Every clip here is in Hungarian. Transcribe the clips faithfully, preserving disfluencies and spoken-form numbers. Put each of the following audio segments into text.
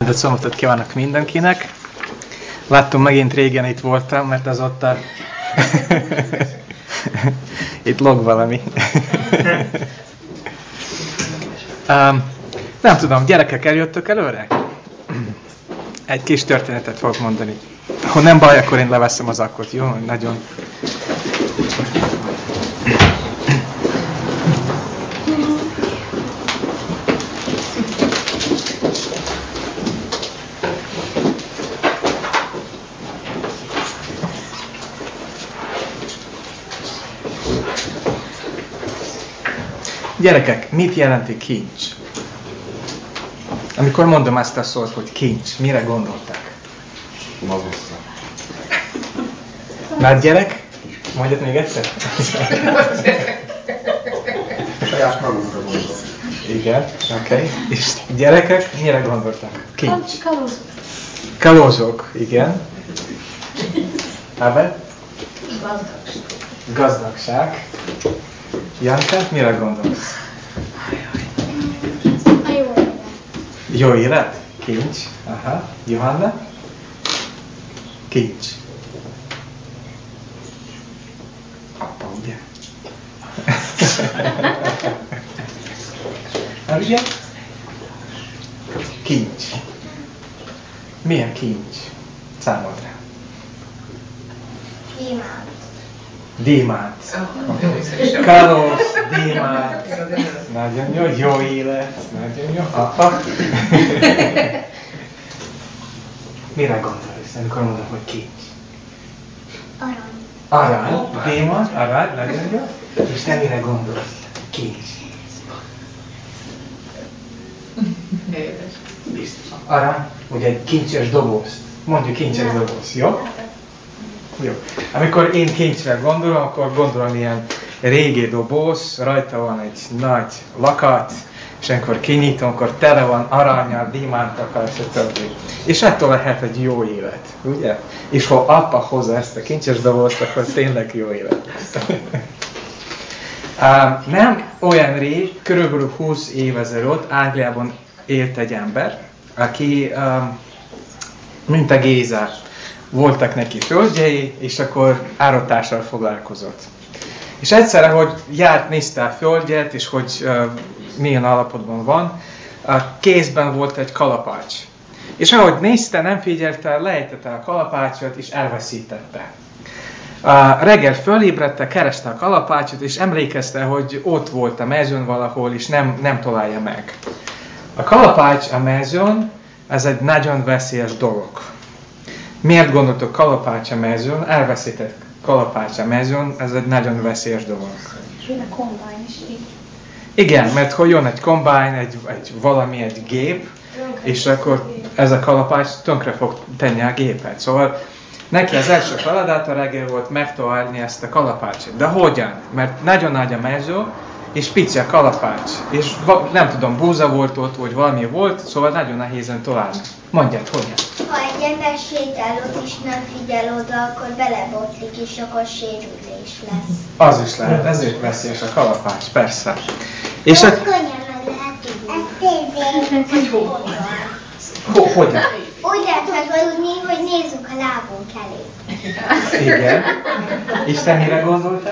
Áldott szombatot kívánok mindenkinek. Láttam, megint régen itt voltam, mert azóta itt log valami. um, nem tudom, gyerekek, eljöttök előre? Egy kis történetet fogok mondani. Ha nem baj, akkor én leveszem az akkot, jó? Nagyon... Gyerekek, mit jelenti kincs? Amikor mondom ezt a szót, hogy kincs, mire gondolták? Magusza. Nagy gyerek? Mondjad még egyszer? Saját magunkra gondol. Igen, oké. Okay. És gyerekek, mire gondoltak? Kincs. Kalózok. Kalózok, igen. Habe? Gazdagság. Gazdagság. Janka, mire gondolsz? A jó élet. Jó élet? Kincs. Aha. Johanna? Kincs. Apa, ugye? Hát ugye? Kincs. Milyen kincs? Számodra. Gyémánt. Dímát. Kalóz, dímát. Nagyon jó, jó élet. Nagyon jó. Apa. Mire gondolsz, amikor mondom, hogy kincs? Arany. Arany, dímát, arany, nagyon jó. És te mire gondolsz? Kincs. Biztos. Arany, ugye egy kincses doboz. Mondjuk kincses doboz, jó? Jó. Amikor én kincsre gondolom, akkor gondolom ilyen régi doboz, rajta van egy nagy lakat, és amikor kinyitom, akkor tele van aranyal, dímántokkal, és a többi. És ettől lehet egy jó élet, ugye? És ha apa hozza ezt a kincses dobozt, akkor tényleg jó élet. uh, nem olyan rég, körülbelül húsz év ezelőtt Angliában élt egy ember, aki, uh, mint a Géza, voltak neki földjei, és akkor áratással foglalkozott. És egyszerre, hogy járt, nézte a földjet, és hogy uh, milyen állapotban van, a kézben volt egy kalapács. És ahogy nézte, nem figyelte, lejtette a kalapácsot, és elveszítette. Uh, reggel fölébredte, kereste a kalapácsot, és emlékezte, hogy ott volt a mezőn valahol, és nem, nem találja meg. A kalapács a mezőn, ez egy nagyon veszélyes dolog. Miért gondoltok kalapács a mezőn? Elveszített kalapács a mezőn, ez egy nagyon veszélyes dolog. Jön a kombány is így. Igen, mert ha jön egy kombány, egy, egy valami, egy gép, és akkor ez a kalapács tönkre fog tenni a gépet. Szóval neki az első feladata reggel volt megtalálni ezt a kalapácsot. De hogyan? Mert nagyon nagy a mező, és pici a kalapács. És nem tudom, búza volt ott, vagy valami volt, szóval nagyon nehézen találni. Mondjad, hogyan? Ha egy ember sétálod és nem figyel oda, akkor belebotlik, és akkor sérülés lesz. Az is lehet, ezért veszélyes a kalapács, persze. És a... Könnyen meg lehet tudni. Ez tévén. Ho- hogyan? Úgy lehet megaludni, hogy nézzük a lábunk elé. Igen. És te mire gondoltál?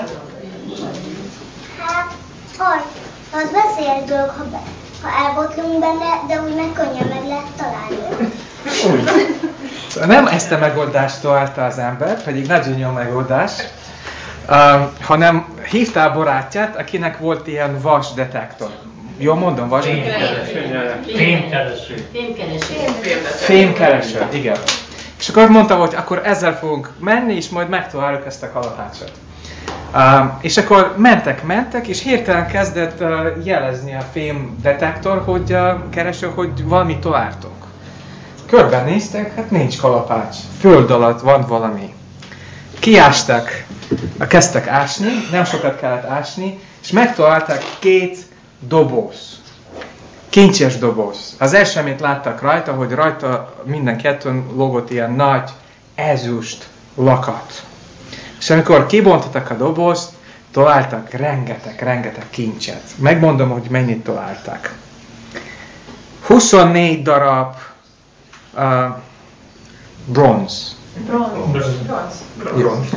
Hát, az, az veszélyes dolog, ha, be, ha elbotlunk benne, de úgy meg könnyen meg lehet találni. Úgy. Szóval nem ezt a megoldást találta az ember, pedig nagyon jó megoldás, um, hanem hívta a barátját, akinek volt ilyen vasdetektor. Jól mondom, vasdetektor? Fémkereső. Fémkereső, igen. És akkor mondta, hogy akkor ezzel fogunk menni, és majd megtaláljuk ezt a kalapácsot. Um, és akkor mentek, mentek, és hirtelen kezdett uh, jelezni a fémdetektor, hogy uh, kereső, hogy valamit találtunk. Körbenéztek, hát nincs kalapács. Föld alatt van valami. Kiástak, kezdtek ásni, nem sokat kellett ásni, és megtalálták két doboz. Kincses doboz. Az első, amit láttak rajta, hogy rajta minden kettőn logott ilyen nagy ezüst lakat. És amikor kibontottak a dobozt, találtak rengeteg, rengeteg kincset. Megmondom, hogy mennyit találtak. huszonnégy darab uh, bronz. Bronz. Bronz.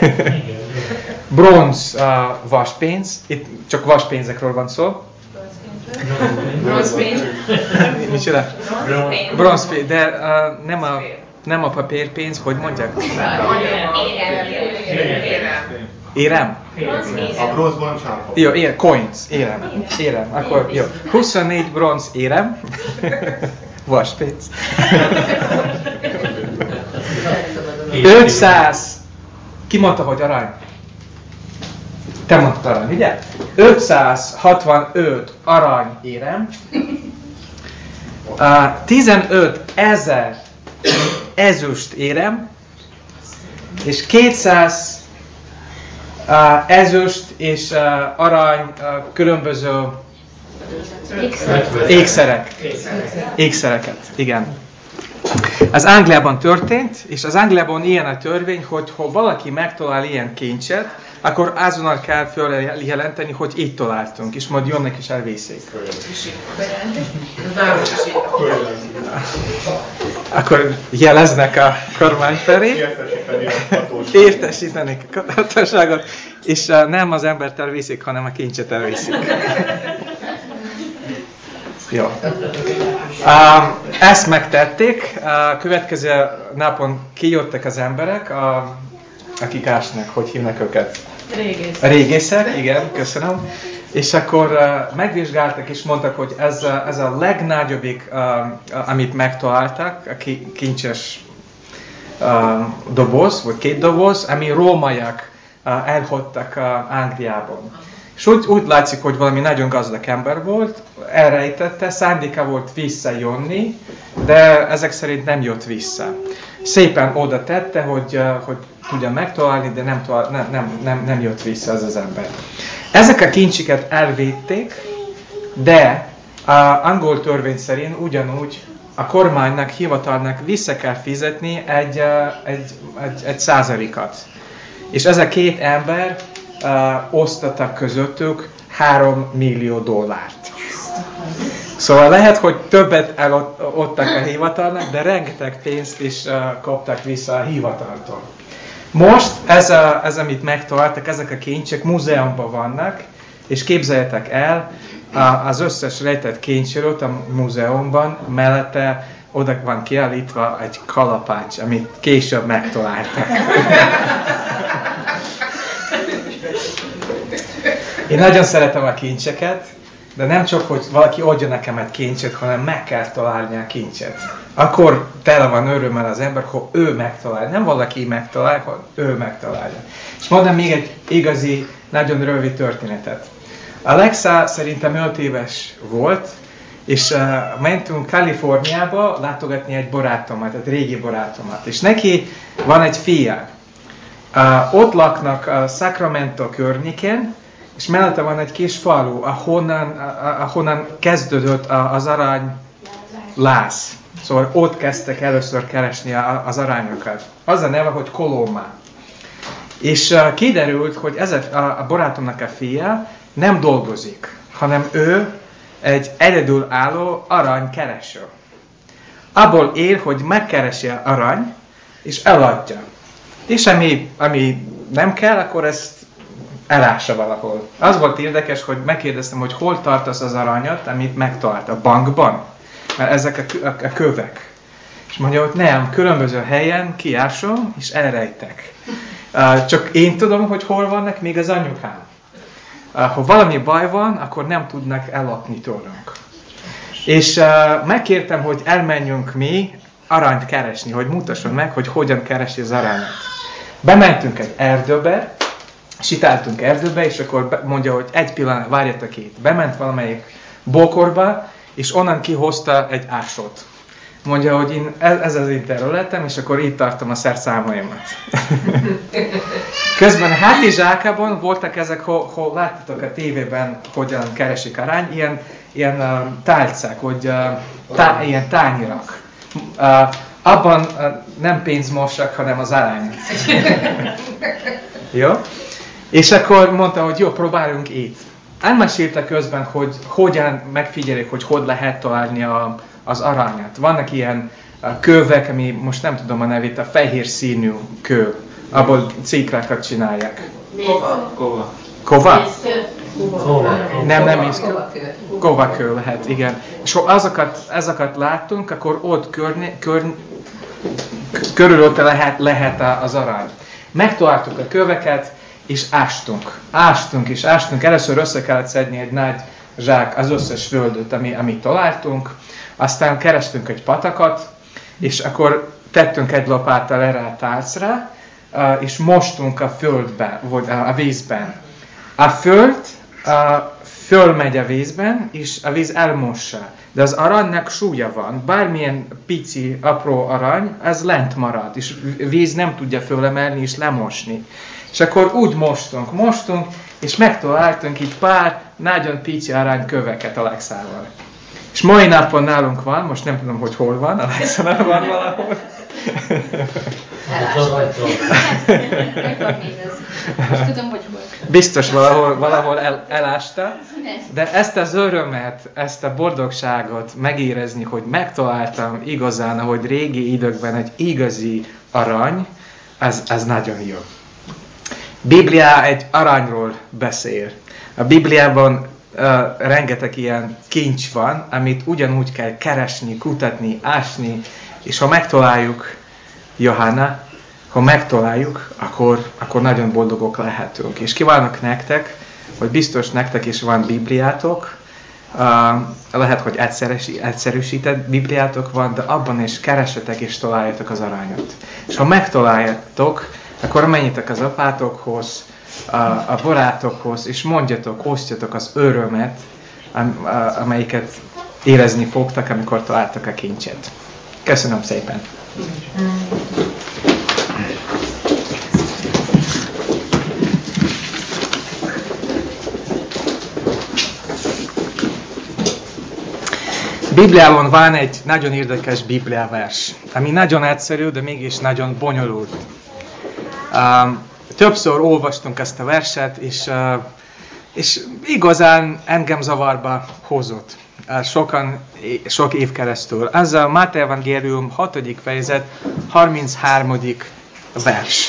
Bronz uh, vaspénz, itt csak vaspénzekről van szó. Bronzpénz. Micsoda? Bronzpénz, de uh, nem, a, nem a papírpénz, hogy mondják? Érem? A bronzban csápa. Jó, ér, coins, érem, érem, akkor jó. huszonnégy bronz érem, vaspénz. ötszáz, ki mondta, hogy arany? Te mondtad arany, ugye? ötszázhatvanöt arany érem, uh, tizenöt ezer ezüst érem, és kétszáz uh, ezüst és uh, arany uh, különböző ékszerek. Ékszereket, igen. Az Angliában történt, és az Angliában ilyen a törvény, hogy ha valaki megtalál ilyen kincset, akkor azonnal kell feljelenteni, hogy így találtunk, és majd jönnek és elviszik. Akkor jeleznek a kormány felé, értesítenek a hatóságot, és nem az embert elviszik, hanem a kincset elviszik. Jó. Um, ezt megtették, a következő napon kijöttek az emberek, a, akik ásnak, hogy hívnak őket? Régészek. Régészek, igen, köszönöm. És akkor uh, megvizsgáltak és mondtak, hogy ez a, ez a legnagyobbik, uh, amit megtaláltak, a ki, kincses uh, doboz, vagy két doboz, ami rómaiak uh, elhoztak uh, Angliában. És úgy, úgy látszik, hogy valami nagyon gazdag ember volt, elrejtette, szándéka volt visszajönni, de ezek szerint nem jött vissza. Szépen oda tette, hogy, hogy tudja megtalálni, de nem, nem, nem, nem, nem jött vissza az az ember. Ezek a kincseket elvédték, de az angol törvény szerint ugyanúgy a kormánynak, hivatalnak vissza kell fizetni egy, egy, egy, egy százalékat. És ez a két ember Uh, osztottak közöttük három millió dollárt. Szóval lehet, hogy többet eladtak a hivatalnak, de rengeteg pénzt is uh, kaptak vissza a hivataltól. Most ez, a, ez amit megtaláltak, ezek a kincsek múzeumban vannak, és képzeljétek el, uh, az összes rejtett kincsről a múzeumban mellette oda van kiállítva egy kalapács, amit később megtaláltak. Én nagyon szeretem a kincseket, de nem csak, hogy valaki adja nekem egy kincset, hanem meg kell találni a kincset. Akkor tele van örömmel az ember, ha ő megtalálja. Nem valaki megtalálja, hanem ő megtalálja. És mondom még egy igazi, nagyon rövid történetet. Alexa szerintem öt éves volt, és uh, mentünk Kaliforniába látogatni egy barátomat, egy régi barátomat. És neki van egy fia. Uh, ott laknak a Sacramento környéken, és mellette van egy kis falu, ahonnan, ahonnan kezdődött az arany láz. Szóval ott kezdtek először keresni az arányokat. Az a neve, hogy Coloma. És kiderült, hogy ez a barátomnak a fia nem dolgozik, hanem ő egy egyedülálló aranykereső. Abból él, hogy megkeresi arany, és eladja. És ami, ami nem kell, akkor ezt elássa valahol. Az volt érdekes, hogy megkérdeztem, hogy hol tartasz az aranyat, amit megtalált a bankban. Mert ezek a, a, a kövek. És mondja, hogy nem, különböző helyen kiásom, és elrejtek. Uh, csak én tudom, hogy hol vannak, még az anyukám. Uh, ha valami baj van, akkor nem tudnak ellopni tőlünk. És uh, megkértem, hogy elmenjünk mi aranyt keresni, hogy mutasson meg, hogy hogyan keresi az aranyat. Bementünk egy erdőbe, sitáltunk erdőbe, és akkor mondja, hogy egy pillanat, várjatok itt. Bement valamelyik bokorba, és onnan kihozta egy ásót. Mondja, hogy én, ez az én területem, és akkor itt tartom a szerszámaimat. Közben a hátizsákában voltak ezek, hol, hol láttatok a tévében, hogyan keresik arány, ilyen, ilyen uh, tálcák, vagy uh, tá, ilyen tányirak. Uh, abban uh, nem pénzmosak, hanem az arány. Jó? És akkor mondta, hogy jó, próbáljunk itt. Elmesélte közben, hogy hogyan megfigyelik, hogy hogy lehet találni a, az aranyat. Vannak ilyen a kövek, ami most nem tudom a nevét, a fehér színű kő, abból cikrákat csinálják. Kova. Kova. Kova? Kova. Nem, nem mészkő. Kovakő lehet, igen. És ha azokat, azokat láttunk, akkor ott körné, kör, körülötte lehet, lehet az arany. Megtaláltuk a köveket, és ástunk. Ástunk és ástunk. Először össze kellett szedni egy nagy zsák az összes földöt, ami, amit találtunk. Aztán kerestünk egy patakat, és akkor tettünk egy lopáttal erre a tálcra, és mostunk a földben, vagy a vízben. A föld a fölmegy a vízben, és a víz elmossa. De az aranynak súlya van. Bármilyen pici, apró arany, az lent marad, és víz nem tudja fölemelni és lemosni. És akkor úgy mostunk, mostunk, és megtaláltunk itt pár nagyon pici aranyköveket Alexával. És mai napon nálunk van, most nem tudom, hogy hol van, Alexánál van valahol. Biztos valahol, valahol el, elásta, de ezt az örömet, ezt a boldogságot megérezni, hogy megtaláltam igazán, ahogy régi időkben egy igazi arany, az, az nagyon jó. Biblia egy aranyról beszél. A Bibliában uh, rengeteg ilyen kincs van, amit ugyanúgy kell keresni, kutatni, ásni, és ha megtaláljuk, Johanna, ha megtaláljuk, akkor, akkor nagyon boldogok lehetünk. És kívánok nektek, hogy biztos nektek is van Bibliátok, uh, lehet, hogy egyszerűsített Bibliátok van, de abban is keresetek és találjátok az aranyot. És ha megtaláljátok, akkor menjetek az apátokhoz, a, a barátokhoz, és mondjatok, osztjatok az örömet, am, a, amelyiket érezni fogtak, amikor találtak a kincset. Köszönöm szépen! Bibliában van egy nagyon érdekes Bibliavers, ami nagyon egyszerű, de mégis nagyon bonyolult. Um, többször olvastunk ezt a verset, és, uh, és igazán engem zavarba hozott. Uh, sokan, sok év keresztül. Ez a Máté evangélium hatodik fejezet, harmincharmadik vers.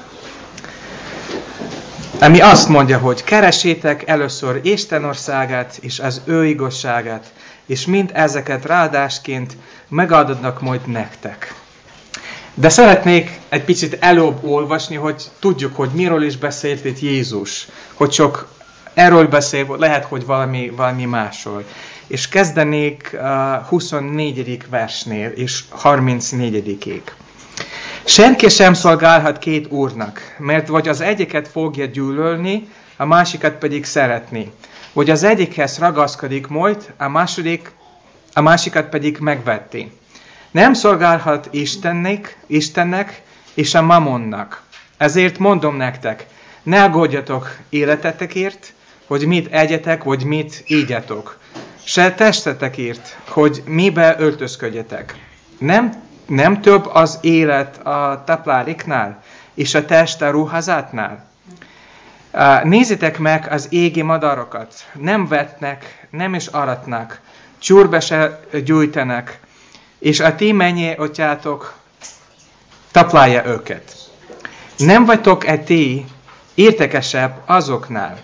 Ami azt mondja, hogy keresétek először Isten országát és az ő igazságát, és mind ezeket ráadásként megadnak majd nektek. De szeretnék egy picit előbb olvasni, hogy tudjuk, hogy miről is beszélt itt Jézus. Hogy csak erről beszél, lehet, hogy valami, valami másról. És kezdenék a huszonnégyedik versnél és harmincnégyedikig. Senki sem szolgálhat két úrnak, mert vagy az egyiket fogja gyűlölni, a másikat pedig szeretni. Vagy az egyikhez ragaszkodik majd, a, második, a másikat pedig megvetti. Nem szolgálhat Istennek, Istennek és a mamonnak. Ezért mondom nektek, ne aggódjatok életetekért, hogy mit egyetek, vagy mit ígyatok. Se testetekért, hogy mibe öltözködjetek. Nem, nem több az élet a tápláléknál, és a test a ruházatnál. Nézzétek meg az égi madarakat. Nem vetnek, nem is aratnak, csúrbe se gyújtanak, és a ti mennyi atyátok táplálja őket. Nem vagytok-e ti értékesebb azoknál?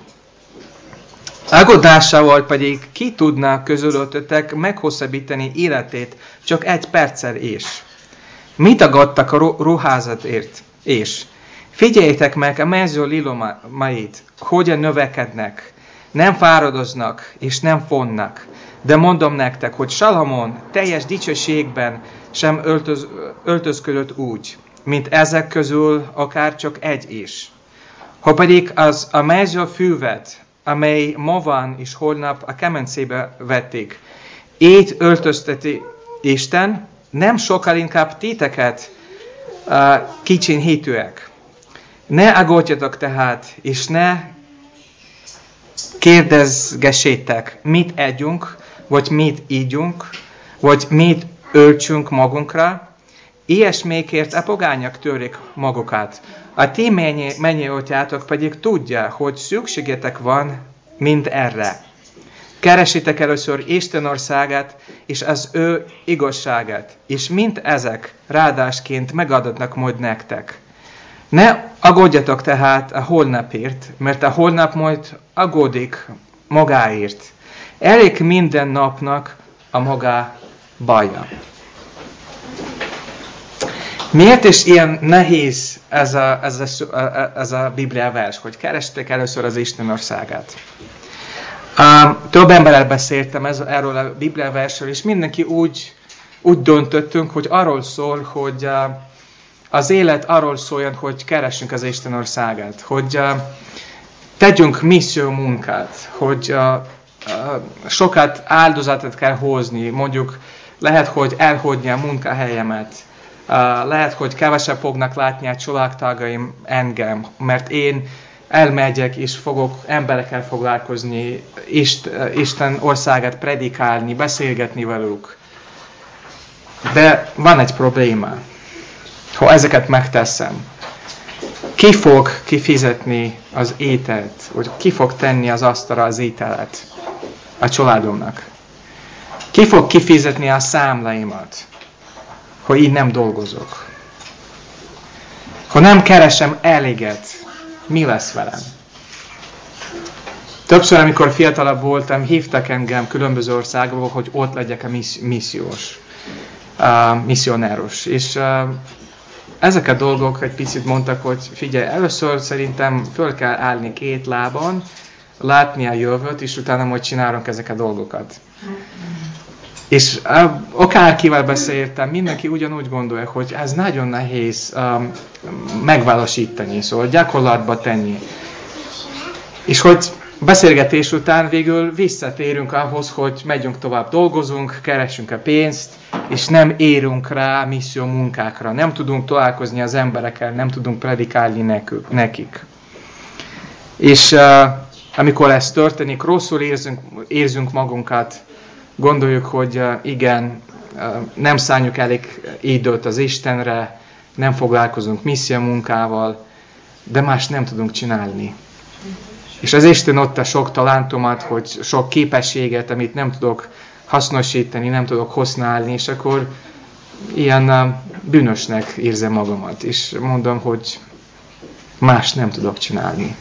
Aggodásával pedig ki tudná közülöttetek meghosszabbítani életét csak egy perccel is. Mit aggódtak a ruházatért? És figyeljétek meg a mező lilomait, hogyan növekednek, nem fáradoznak és nem fonnak. De mondom nektek, hogy Salamon teljes dicsőségben sem öltöz, öltözködött úgy, mint ezek közül akár csak egy is. Ha pedig az a mező fűvet, amely ma van és holnap a kemencébe vették, így öltözteti Isten, nem sokkal inkább titeket uh, kicsin hitűek. Ne aggódjatok tehát, és ne kérdezgessétek, mit együnk, vagy mit ígyunk, vagy mit öltsünk magunkra. Ilyesmékért a pogányok törik magukat. A ti mennyei atyátok pedig tudja, hogy szükségetek van mind erre. Keresitek először Isten országát, és az ő igazságát, és mind ezek ráadásként megadatnak majd nektek. Ne aggódjatok tehát a holnapért, mert a holnap majd aggódik magáért. Elég minden napnak a maga baja. Miért is ilyen nehéz ez a, ez a, ez a Biblia vers, hogy kerestek először az Isten országát? Um, több emberrel beszéltem ez, erről a Biblia versről, és mindenki úgy, úgy döntöttünk, hogy arról szól, hogy uh, az élet arról szóljon, hogy keressünk az Isten országát, hogy uh, tegyünk misszió munkát, hogy uh, uh, sokat áldozatot kell hozni, mondjuk lehet, hogy elhagyni a munkahelyemet, uh, lehet, hogy kevesebb fognak látni a családtagaim engem, mert én elmegyek és fogok emberekkel foglalkozni, Isten országát predikálni, beszélgetni velük. De van egy probléma. Ha ezeket megteszem, ki fog kifizetni az ételt, vagy ki fog tenni az asztalra az ételet a családomnak? Ki fog kifizetni a számláimat, ha így nem dolgozok? Ha nem keresem eléget, mi lesz velem? Többször, amikor fiatalabb voltam, hívtak engem különböző országokból, hogy ott legyek a missziós, uh, misszionáros. És uh, ezek a dolgok egy picit mondtak, hogy figyelj, először szerintem föl kell állni két lábon, látni a jövőt, és utána majd csinálunk ezek a dolgokat. És uh, akárkivel beszéltem, mindenki ugyanúgy gondolja, hogy ez nagyon nehéz um, megvalósítani, szóval gyakorlatba tenni. És hogy beszélgetés után végül visszatérünk ahhoz, hogy megyünk tovább, dolgozunk, keresünk a pénzt, és nem érünk rá misszió munkákra. Nem tudunk találkozni az emberekkel, nem tudunk predikálni nekik. És uh, amikor ez történik, rosszul érzünk, érzünk magunkat, gondoljuk, hogy uh, igen, uh, nem szálljuk elég időt az Istenre, nem foglalkozunk misszió munkával, de más nem tudunk csinálni. És az Isten adta sok talentumot, hogy sok képességet, amit nem tudok hasznosítani, nem tudok használni, és akkor ilyen uh, bűnösnek érzem magamat, és mondom, hogy más nem tudok csinálni.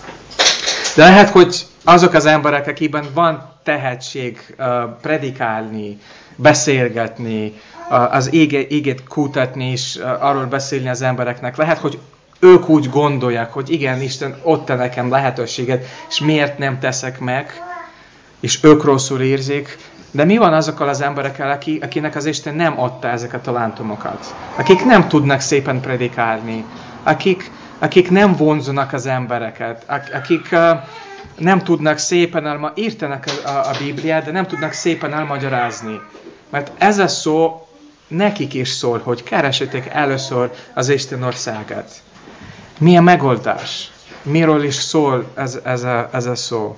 De lehet, hogy azok az emberek, akikben van tehetség uh, predikálni, beszélgetni, uh, az égét kutatni, és uh, arról beszélni az embereknek, lehet, hogy ők úgy gondolják, hogy igen, Isten adta nekem lehetőséget, és miért nem teszek meg, és ők rosszul érzik. De mi van azokkal az emberekkel, akinek az Isten nem adta ezeket a talentumokat? Akik nem tudnak szépen predikálni, akik, akik nem vonzanak az embereket, akik uh, nem tudnak szépen elma, írtanak a, a, a Bibliát, de nem tudnak szépen elmagyarázni. Mert ez a szó nekik is szól, hogy keresétek először az Isten országát. Mi a megoldás? Miről is szól ez, ez, a, ez a szó?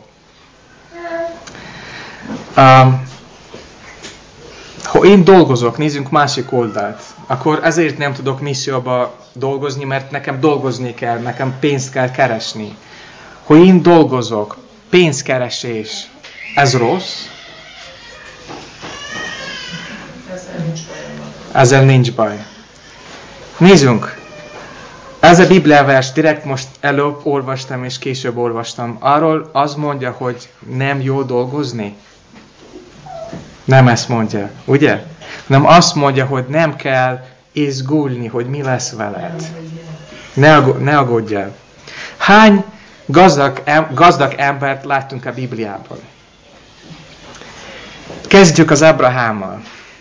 Um, ha én dolgozok, nézzünk másik oldalt, akkor ezért nem tudok misszióba dolgozni, mert nekem dolgozni kell, nekem pénzt kell keresni. Ha én dolgozok, pénzkeresés, ez rossz? Ezzel nincs baj. Nézzünk! Ez a Biblia vers, direkt most előbb olvastam és később olvastam. Arról az mondja, hogy nem jó dolgozni. Nem ezt mondja, ugye? Nem azt mondja, hogy nem kell izgulni, hogy mi lesz veled. Ne, ag- ne aggódjál. Hány gazdag, em- gazdag embert láttunk a Bibliában? Kezdjük az Ábrahámmal.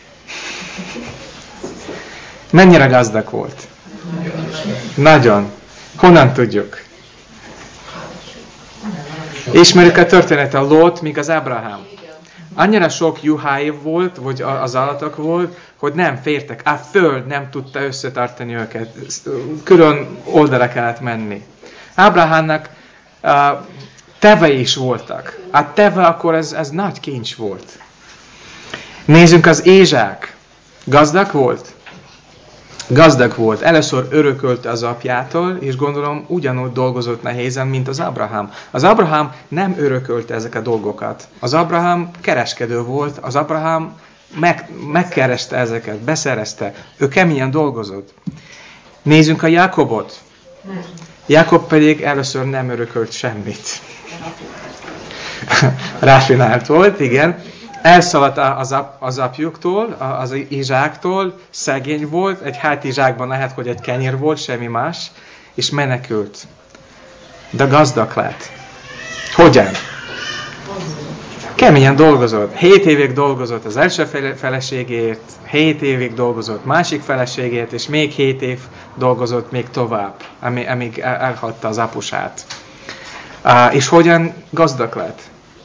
Mennyire gazdag volt? Nagyon. Honnan tudjuk? Ismerjük a történetet, a Lót, míg az Ábrahám. Annyira sok juhái volt, vagy az állatok volt, hogy nem fértek. A föld nem tudta összetartani őket. Külön oldalra kellett menni. Ábrahámnak uh, tevei is voltak. A teve akkor ez, ez nagy kincs volt. Nézzünk az Ézsák. Gazdag volt? Gazdag volt. Először örökölte az apjától, és gondolom ugyanúgy dolgozott nehézen, mint az Abraham. Az Abraham nem örökölte ezek a dolgokat. Az Abraham kereskedő volt, az Abraham meg, megkereste ezeket, beszerezte. Ő keményen dolgozott. Nézzünk a Jákobot. Jákob pedig először nem örökölt semmit. Ráfinált volt, igen. Elszaladt az, ap, az apjuktól, az Izsáktól, szegény volt, egy hátizsákban lehet, hogy egy kenyér volt, semmi más, és menekült. De gazdag lett. Hogyan? Keményen dolgozott. Hét évig dolgozott az első feleségért, hét évig dolgozott másik feleségért, és még hét év dolgozott még tovább, amíg elhagyta az apusát. És hogyan gazdag lett?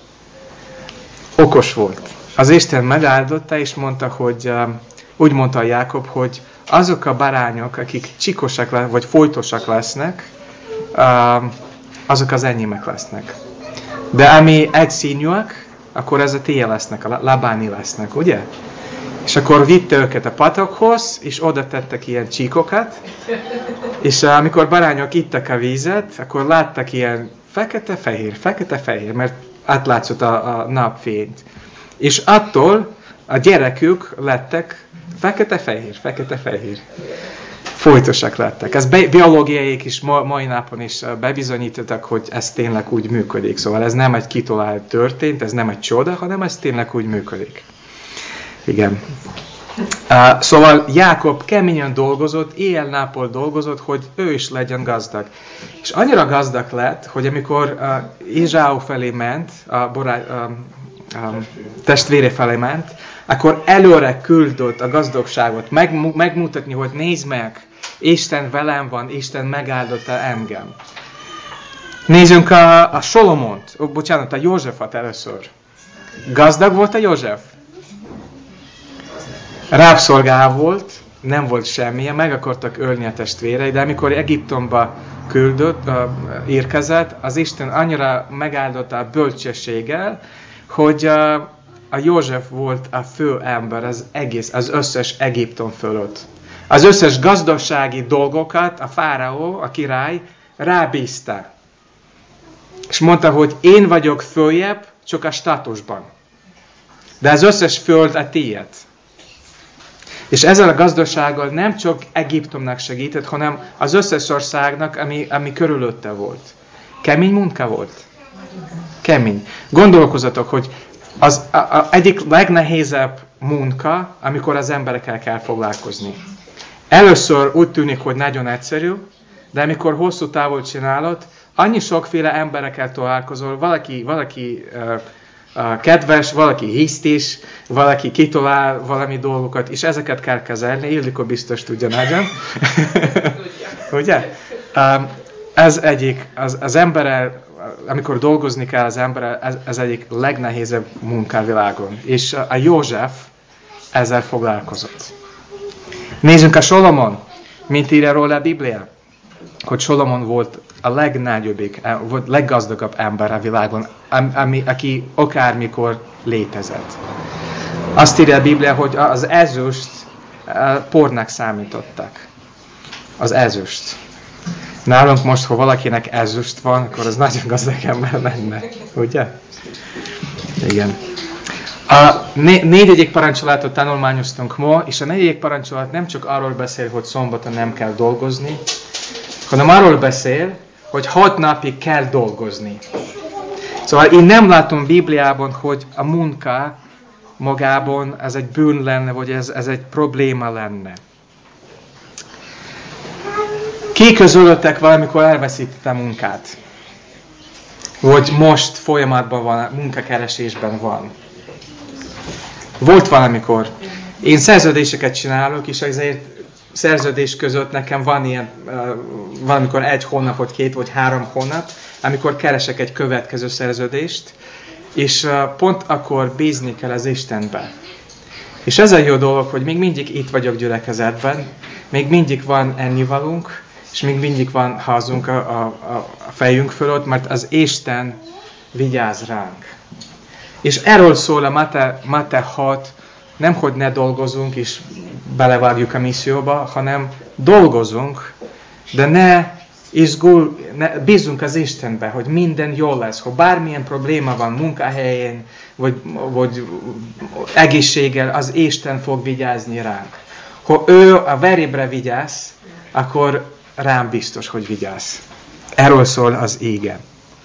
Okos volt. Az Isten megáldotta, és mondta, hogy úgy mondta a Jákob, hogy azok a bárányok, akik csikosak le, vagy folytosak lesznek, azok az enyémek lesznek. De ami egyszínűek, akkor ez a tié lesznek, a Labáni lesznek, ugye? És akkor vitte őket a patakhoz, és oda tettek ilyen csíkokat, és amikor bárányok ittak a vízet, akkor láttak ilyen fekete-fehér, fekete-fehér, mert átlátszott a, a napfényt. És attól a gyerekük lettek fekete-fehér, fekete-fehér. Folytosak lettek. Ez biológiaiak is ma, mai napon is bebizonyítottak, hogy ez tényleg úgy működik. Szóval ez nem egy kitalált történt, ez nem egy csoda, hanem ez tényleg úgy működik. Igen. Uh, szóval Jákob keményen dolgozott, éjjel-nappal dolgozott, hogy ő is legyen gazdag. És annyira gazdag lett, hogy amikor uh, Ézsau felé ment, a borá, um, um, testvére felé ment, akkor előre küldött a gazdagságot, meg, megmutatni, hogy nézd meg, Isten velem van, Isten megáldotta engem. Nézzünk a, a Solomont, oh, bocsánat, a Józsefat először. Gazdag volt a József? Rábszolgál volt, nem volt semmilyen, meg akartak ölni a testvérei, de amikor Egyiptomba küldött, uh, érkezett, az Isten annyira megáldotta a bölcsességgel, hogy uh, a József volt a fő ember az egész, az összes Egyiptom fölött. Az összes gazdasági dolgokat a fáraó, a király rábízta. És mondta, hogy én vagyok följebb, csak a státusban. De az összes föld a tiéd. És ezzel a gazdasággal nem csak Egyiptomnak segített, hanem az összes országnak, ami, ami körülötte volt. Kemény munka volt. Kemény. Gondolkozatok, hogy az a, a egyik legnehezebb munka, amikor az emberekkel kell foglalkozni. Először úgy tűnik, hogy nagyon egyszerű, de amikor hosszú távol csinálod, annyi sokféle emberekkel találkozol, valaki, valaki uh, uh, kedves, valaki hisztis, valaki kitalál valami dolgokat, és ezeket kell kezelni. Ildikó biztos tudja nagyon. Ugye? Um, ez egyik, az, az emberrel, amikor dolgozni kell az emberrel, ez, ez egyik legnehezebb munka a világon. És a József ezzel foglalkozott. Nézzünk a Solomon, mint írja róla a Biblia, hogy Solomon volt a legnagyobbik, volt leggazdagabb ember a világon, ami, aki akármikor létezett. Azt írja a Biblia, hogy az ezüst pornak számítottak. Az ezüst. Nálunk most, ha valakinek ezüst van, akkor az nagyon gazdag ember lenne. Ugye? Igen. A né- négyedik parancsolatot tanulmányoztunk ma, és a negyedik parancsolat nem csak arról beszél, hogy szombaton nem kell dolgozni, hanem arról beszél, hogy hat napig kell dolgozni. Szóval én nem látom Bibliában, hogy a munka magában ez egy bűn lenne, vagy ez, ez egy probléma lenne. Ki közülöttek valamikor elveszítette a munkát? Vagy most folyamatban van, munkakeresésben van? Volt valamikor. Én szerződéseket csinálok, és azért szerződés között nekem van ilyen, uh, valamikor egy hónap, vagy két, vagy három hónap, amikor keresek egy következő szerződést, és uh, pont akkor bízni kell az Istenbe. És ez a jó dolog, hogy még mindig itt vagyok gyülekezetben, még mindig van ennivalunk, és még mindig van házunk a, a, a fejünk fölött, mert az Isten vigyáz ránk. És erről szól a Máté hat nem hogy ne dolgozunk és belevágjuk a misszióba, hanem dolgozunk, de ne izgul, ne, bízunk az Istenbe, hogy minden jól lesz, hogy bármilyen probléma van munkahelyen, vagy, vagy egészséggel, az Isten fog vigyázni ránk. Ha ő a verébre vigyáz, akkor rám biztos, hogy vigyáz. Erről szól az ége.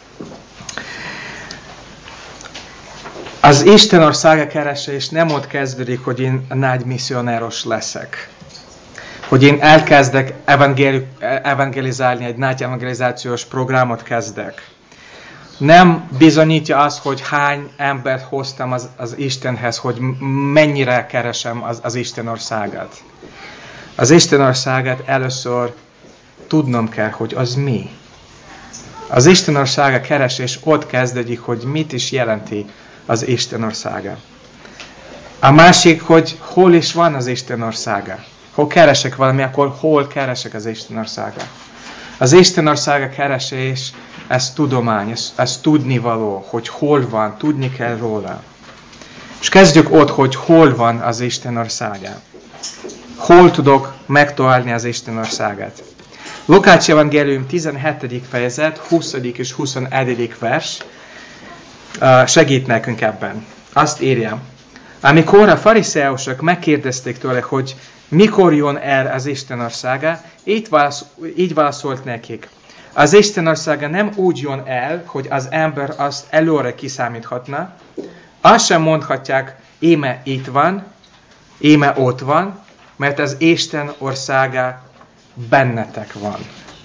Az Isten országa keresés nem ott kezdődik, hogy én nagy misszionáros leszek. Hogy én elkezdek evangelizálni, egy nagy evangelizációs programot kezdek. Nem bizonyítja azt, hogy hány embert hoztam az, az Istenhez, hogy mennyire keresem az, az Isten országát. Az Isten országát először tudnom kell, hogy az mi. Az Isten országa keresés ott kezdődik, hogy mit is jelenti az Isten országa. A másik, hogy hol is van az Isten országa. Ha keresek valami, akkor hol keresek az Isten országa. Az Isten országa keresés, ez tudomány, ez, ez tudnivaló, hogy hol van, tudni kell róla. És kezdjük ott, hogy hol van az Isten országa. Hol tudok megtalálni az Isten országát. Lukács evangélium tizenhetedik fejezet, huszadik és huszonegyedik vers segít nekünk ebben. Azt írja, amikor a farizeusok megkérdezték tőle, hogy mikor jön el az Isten országa, így, válasz, így válaszolt nekik. Az Isten országa nem úgy jön el, hogy az ember azt előre kiszámíthatna, azt sem mondhatják, íme itt van, íme ott van, mert az Isten országa bennetek van.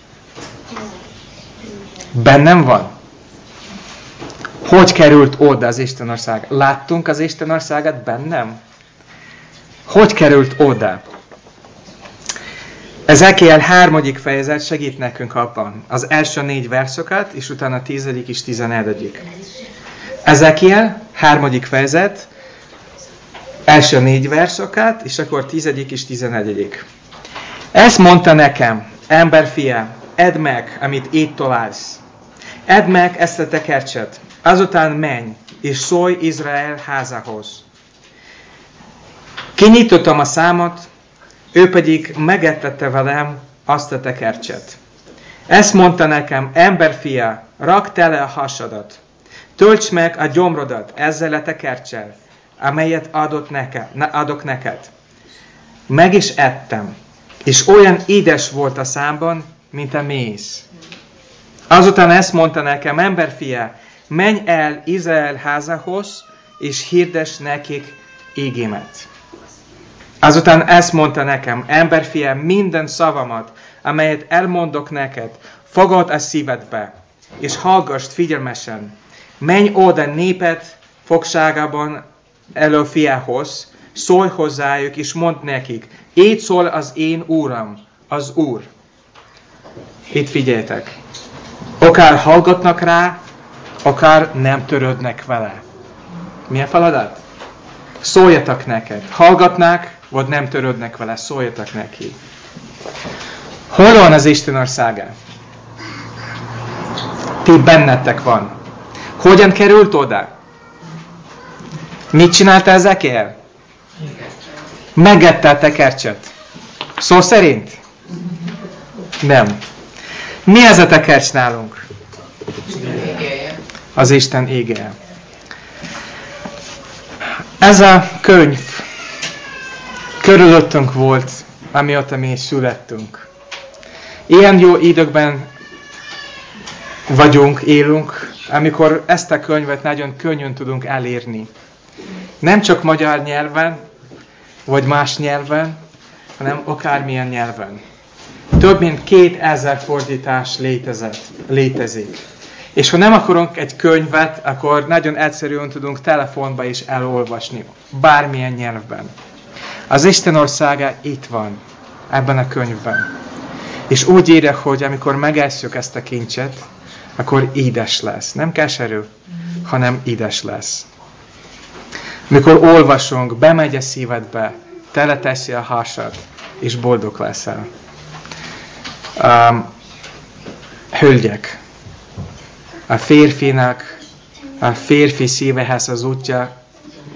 Bennem van? Hogy került oda az Isten ország? Láttunk az Isten országát bennem? Hogy került oda? Ezekiel harmadik fejezet segít nekünk abban. Az első négy verszokat, és utána a tizedik és tizenegyedik. Ezekiel harmadik fejezet, első négy verszokat, és akkor tizedik és tizenegyedik. Ezt mondta nekem, emberfia, edd meg, amit itt találsz. Edd meg ezt a tekercset, azután menj, és szólj Izrael házához. Kinyitottam a számot, ő pedig megettette velem azt a tekercset. Ezt mondta nekem, emberfia, rakd tele a hasadat, tölts meg a gyomrodat ezzel a tekerccsel, amelyet adott neke, adok neked. Meg is ettem, és olyan édes volt a számban, mint a méz. Azután ezt mondta nekem, emberfia, menj el Izrael házához, és hirdess nekik ígémet. Azután ezt mondta nekem, emberfia, minden szavamat, amelyet elmondok neked, fogad a szívedbe, és hallgass figyelmesen. Menj oda néped fogságában elő fiához, szólj hozzájuk, és mondd nekik, így szól az én Úram, az Úr. Itt figyeljetek. Akár hallgatnak rá, akár nem törődnek vele. Milyen feladat? Szóljatok neked. Hallgatnak, vagy nem törődnek vele, szóljatok neki. Hol van az Isten országa? Ti bennetek van. Hogyan került oda? Mit csinálta Ezekiel? Megette a tekercset. Szó szerint? Nem. Mi ez a tekercs nálunk? Az Isten égeje. Ez a könyv körülöttünk volt, amióta mi születtünk. Ilyen jó időkben vagyunk, élünk, amikor ezt a könyvet nagyon könnyen tudunk elérni. Nem csak magyar nyelven, vagy más nyelven, hanem akármilyen nyelven. Több mint kétezer fordítás létezett, létezik. És ha nem akarunk egy könyvet, akkor nagyon egyszerűen tudunk telefonba is elolvasni, bármilyen nyelvben. Az Isten országa itt van, ebben a könyvben. És úgy írja, hogy amikor megesszük ezt a kincset, akkor édes lesz. Nem keserű, hanem édes lesz. Mikor olvasunk, bemegy a szívedbe, teleteszi a hasad, és boldog leszel. Um, hölgyek, a férfinak, a férfi szívehez az útja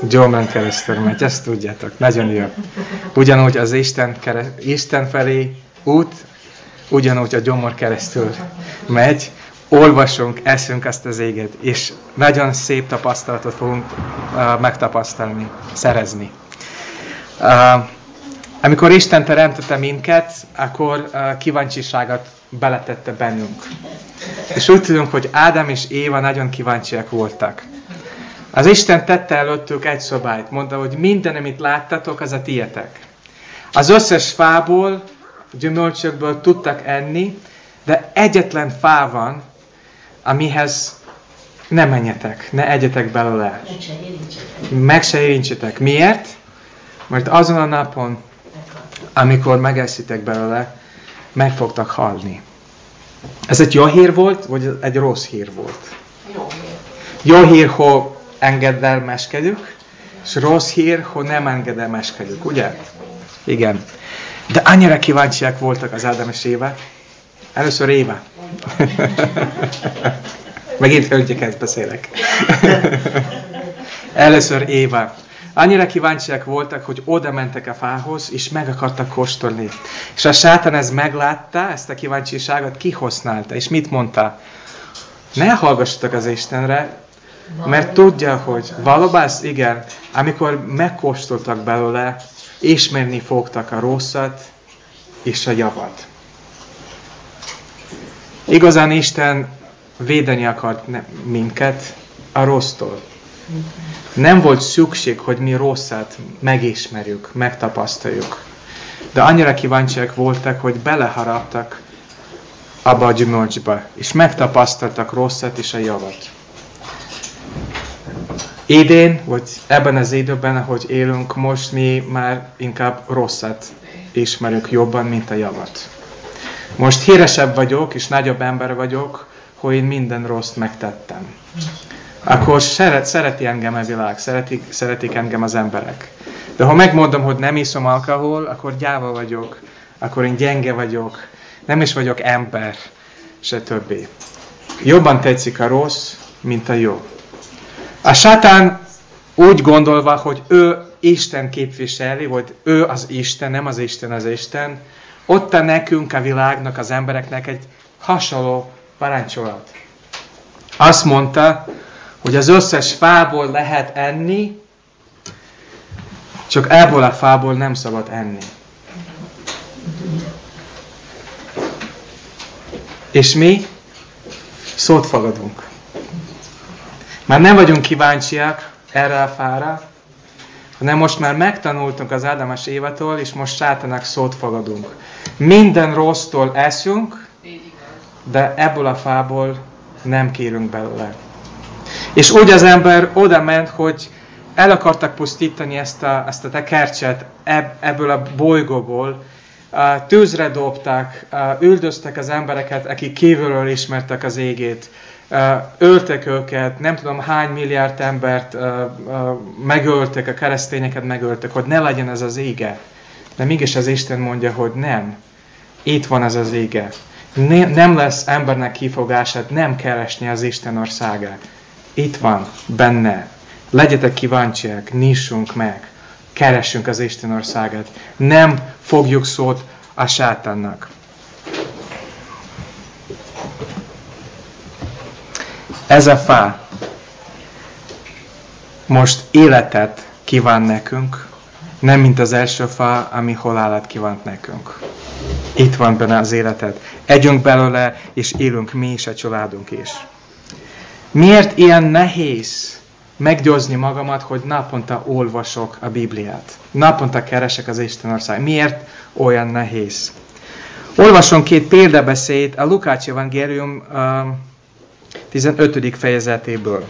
Gyomrán keresztül megy, ezt tudjátok, nagyon jó. Ugyanúgy az Isten, keres, Isten felé út, ugyanúgy a gyomor keresztül megy, olvasunk, eszünk ezt az éget, és nagyon szép tapasztalatot fogunk uh, megtapasztalni, szerezni. Uh, amikor Isten teremtette minket, akkor uh, kíváncsiságot beletette bennünk. És úgy tudunk, hogy Ádám és Éva nagyon kíváncsiak voltak. Az Isten tette előttük egy szobályt, mondta, hogy minden, amit láttatok, az a tietek. Az összes fából, gyümölcsökből tudtak enni, de egyetlen fá van, amihez ne menjetek, ne egyetek belőle. Meg se érintsetek. Miért? Mert azon a napon, amikor megeszitek belőle, meg fogtak halni. Ez egy jó hír volt, vagy egy rossz hír volt? Jó hír. Jó hír, hogy engedelmeskedjük, és rossz hír, hogy nem engedelmeskedjük, ugye? Igen. De annyira kíváncsiak voltak az Ádám és Éva. Először Éva. Megint hölgyeket beszélek. Először Éva. Annyira kíváncsiak voltak, hogy oda mentek a fához, és meg akartak kóstolni. És a sátán ez meglátta, ezt a kíváncsiságot kihasználta. És mit mondta? Ne hallgassatok az Istenre, mert tudja, hogy valóban, igen, amikor megkóstoltak belőle, ismerni fogtak a rosszat és a javat. Igazán Isten védeni akart minket a rossztól. Nem volt szükség, hogy mi rosszat megismerjük, megtapasztaljuk. De annyira kíváncsiak voltak, hogy beleharaptak abba a gyümölcsbe, és megtapasztaltak rosszat és a javat. Idén, vagy ebben az időben, ahogy élünk most, mi már inkább rosszat ismerjük jobban, mint a javat. Most híresebb vagyok, és nagyobb ember vagyok, hogy én minden rosszt megtettem. Akkor szeret, szereti engem a világ, szeretik, szeretik engem az emberek. De ha megmondom, hogy nem iszom alkohol, akkor gyáva vagyok, akkor én gyenge vagyok, nem is vagyok ember, stb. Jobban tetszik a rossz, mint a jó. A sátán úgy gondolva, hogy ő Isten képviseli, vagy ő az Isten, nem az Isten az Isten, ott a nekünk, a világnak, az embereknek egy hasonló parancsolat. Azt mondta, hogy az összes fából lehet enni, csak ebből a fából nem szabad enni. És mi szót fogadunk. Már nem vagyunk kíváncsiak erre a fára, hanem most már megtanultunk az Ádám és Évatól, és most sátának szót fogadunk. Minden rossztól eszünk, de ebből a fából nem kérünk belőle. És úgy az ember oda ment, hogy el akartak pusztítani ezt a, ezt a tekercset ebből a bolygóból, tűzre dobták, üldöztek az embereket, akik kívülről ismertek az égét, öltek őket, nem tudom hány milliárd embert megöltek, a keresztényeket megöltek, hogy ne legyen ez az ége. De mégis az Isten mondja, hogy nem. Itt van ez az ége. Nem lesz embernek kifogását, nem keresni az Isten országát. Itt van, benne. Legyetek kíváncsiak, nyissunk meg. Keressünk az Isten országát. Nem fogjuk szót a sátánnak. Ez a fá most életet kíván nekünk, nem mint az első fá, ami halálat kívánt nekünk. Itt van benne az életet. Együnk belőle, és élünk mi is, a családunk is. Miért ilyen nehéz meggyőzni magamat, hogy naponta olvasok a Bibliát? Naponta keresek az Isten országát. Miért olyan nehéz? Olvasom két példabeszéd a Lukács evangélium uh, tizenötödik fejezetéből.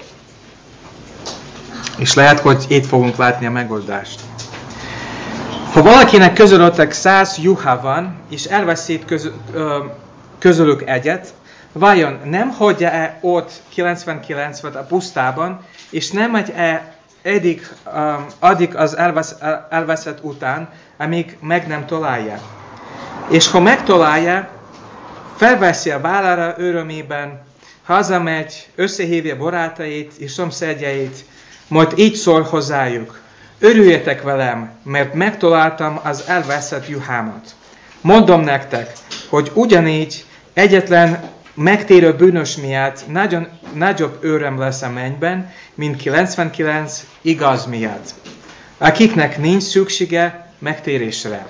És lehet, hogy itt fogunk látni a megoldást. Ha valakinek közülöttek száz juha van, és elveszít közül, uh, közülük egyet, vajon nem hagyja-e ott kilencvenkilencet a pusztában, és nem megy-e eddig, um, addig az elvesz, elveszett után, amíg meg nem találja. És ha megtalálja, felveszi a vállára örömében, hazamegy, összehívja barátait és szomszédjait, majd így szól hozzájuk. Örüljetek velem, mert megtaláltam az elveszett juhámat. Mondom nektek, hogy ugyanígy egyetlen megtérő bűnös miatt nagyon nagyobb öröm lesz a mennyben, mint kilencvenkilenc igaz miatt, akiknek nincs szüksége megtérésre.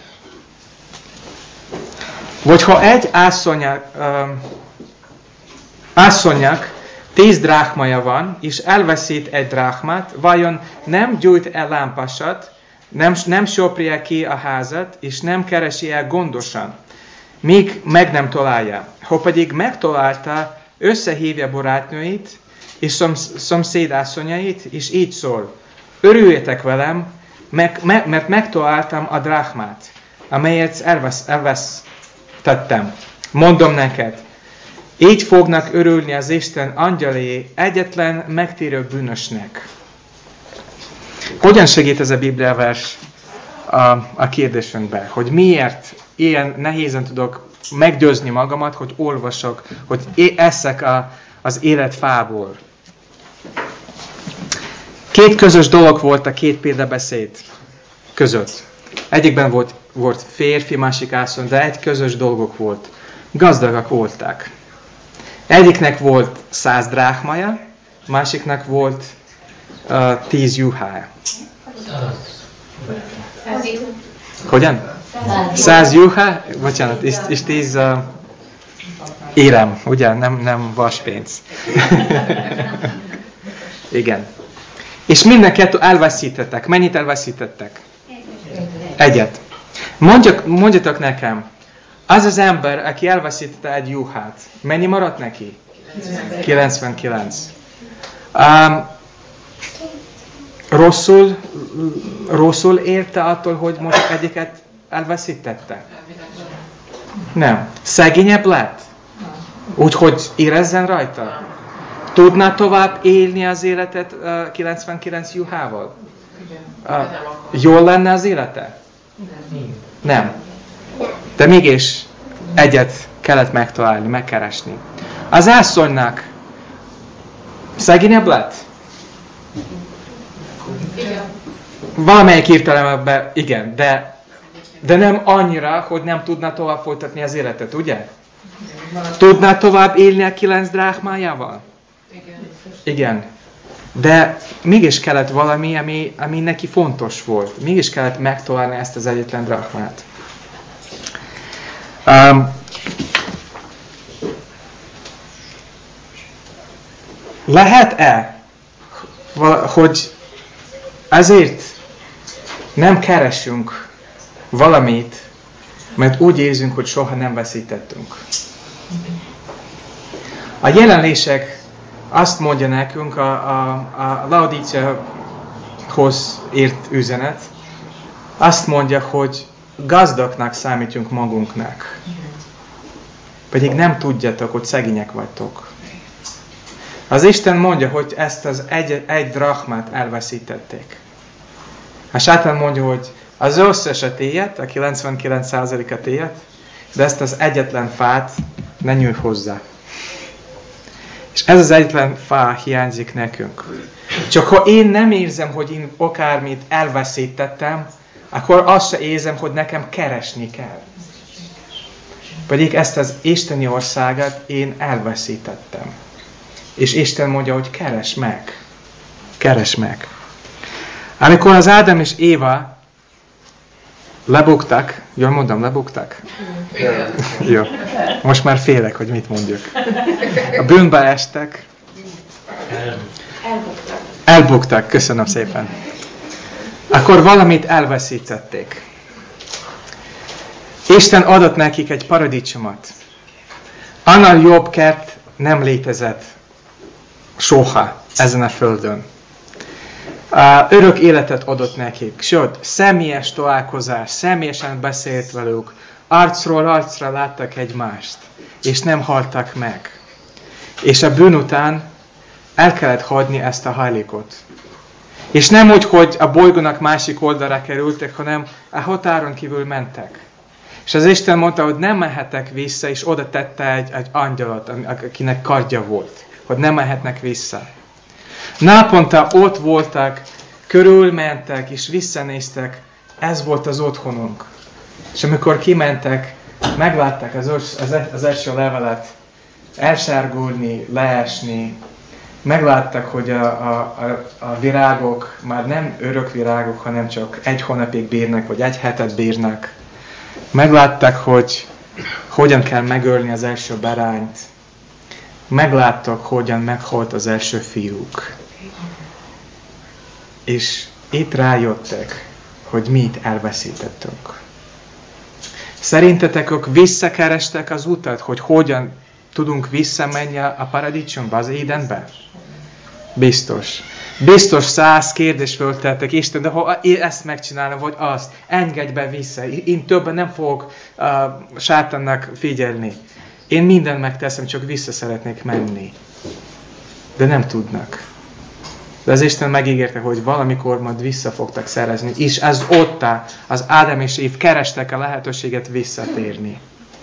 Vagy ha egy asszonynak, um, asszonynak tíz dráchmaja van, és elveszít egy dráchmát, vajon nem gyújt el lámpasat, nem, nem soprja ki a házat, és nem keresi el gondosan, míg meg nem találja. Ha pedig megtalálta, összehívja barátnőit és szom, szomszédasszonyait, és így szól. Örüljetek velem, meg, me, mert megtaláltam a dráchmát, amelyet elvesz, elvesztettem. Mondom neked, így fognak örülni az Isten angyalé egyetlen megtérő bűnösnek. Hogyan segít ez a Biblia vers a, a kérdésünkbe? Hogy miért ilyen nehézen tudok meggyőzni magamat, hogy olvasok, hogy eszek a, az életfából. Két közös dolog volt a két példabeszéd között. Egyikben volt, volt férfi, másik asszony, de egy közös dolgok volt. Gazdagak voltak. Egyiknek volt száz dráchmaja, másiknak volt uh, tíz juhája. Hogyan? Száz juhá, bocsánat, és, és tíz uh, érem, ugye? Nem, nem vaspénz. Igen. És minden kettő elveszítettek. Mennyit elveszítettek? Egyet. Mondjak, mondjatok nekem, az az ember, aki elveszítette egy juhát, mennyi maradt neki? kilencvenkilenc. Um, rosszul, rosszul érte attól, hogy most egyiket elveszítette? Nem. Szegényebb lett? Úgyhogy érezzen rajta? Tudná tovább élni az életet uh, kilencvenkilenc juhával? Uh, jól lenne az élete? Nem. De mégis egyet kellett megtalálni, megkeresni. Az asszonynak szegényebb lett? Igen. Valamelyik értelemben igen, de, de nem annyira, hogy nem tudná tovább folytatni az életet, ugye? Tudná tovább élni a kilenc dráchmájával? Igen. Igen. De mégis kellett valami, ami, ami neki fontos volt. Mégis kellett megtalálni ezt az egyetlen dráchmát. Um, lehet-e, hogy azért nem keresünk valamit, mert úgy érzünk, hogy soha nem veszítettünk? A jelenlések azt mondja nekünk, a, a, a Laodíceahoz ért üzenet, azt mondja, hogy gazdagnak számítjunk magunknak. Pedig nem tudjátok, hogy szegények vagytok. Az Isten mondja, hogy ezt az egy, egy drachmát elveszítették. A sátán mondja, hogy az összes a tiéd, a kilencvenkilenc százalék a tiéd, de ezt az egyetlen fát ne nyújj hozzá. És ez az egyetlen fá hiányzik nekünk. Csak ha én nem érzem, hogy én akármit elveszítettem, akkor azt se érzem, hogy nekem keresni kell. Pedig ezt az isteni országot én elveszítettem. És Isten mondja, hogy keresd meg. Keresd meg. Amikor az Ádám és Éva lebuktak, jól mondom, lebuktak? Jó. Most már félek, hogy mit mondjuk. A bűnbe estek. Elbuktak. Elbuktak, köszönöm szépen. Akkor valamit elveszítették. Isten adott nekik egy paradicsomot. Annál jobb kert nem létezett soha ezen a földön. Uh, örök életet adott nekik, sőt, személyes találkozás, személyesen beszélt velük, arcról arcra láttak egymást, és nem haltak meg. És a bűn után el kellett hagyni ezt a hajlékot. És nem úgy, hogy a bolygónak másik oldalra kerültek, hanem a határon kívül mentek. És az Isten mondta, hogy nem mehetek vissza, és oda tette egy, egy angyalot, akinek kardja volt, hogy nem mehetnek vissza. Naponta ott voltak, körülmentek és visszanéztek, ez volt az otthonunk. És amikor kimentek, meglátták az, az, az első levelet elsárgulni, leesni, megláttak, hogy a, a, a virágok már nem örök virágok, hanem csak egy hónapig bírnak, vagy egy hetet bírnak. Meglátták, hogy hogyan kell megölni az első barányt. Megláttak, hogyan meghalt az első fiúk. És itt rájöttek, hogy mit elveszítettünk. Szerintetek ők visszakerestek az utat, hogy hogyan tudunk visszamenni a paradicsomba, az Édenbe? Biztos. Biztos száz kérdést föltettek, Isten, de ha ezt megcsinálom, vagy azt, engedj be vissza. Én többen nem fogok uh, sátannak figyelni. Én mindent megteszem, csak vissza szeretnék menni. De nem tudnak. De az Isten megígérte, hogy valamikor majd vissza fogtak szerezni. És ez ott az Ádám és Év kerestek a lehetőséget visszatérni.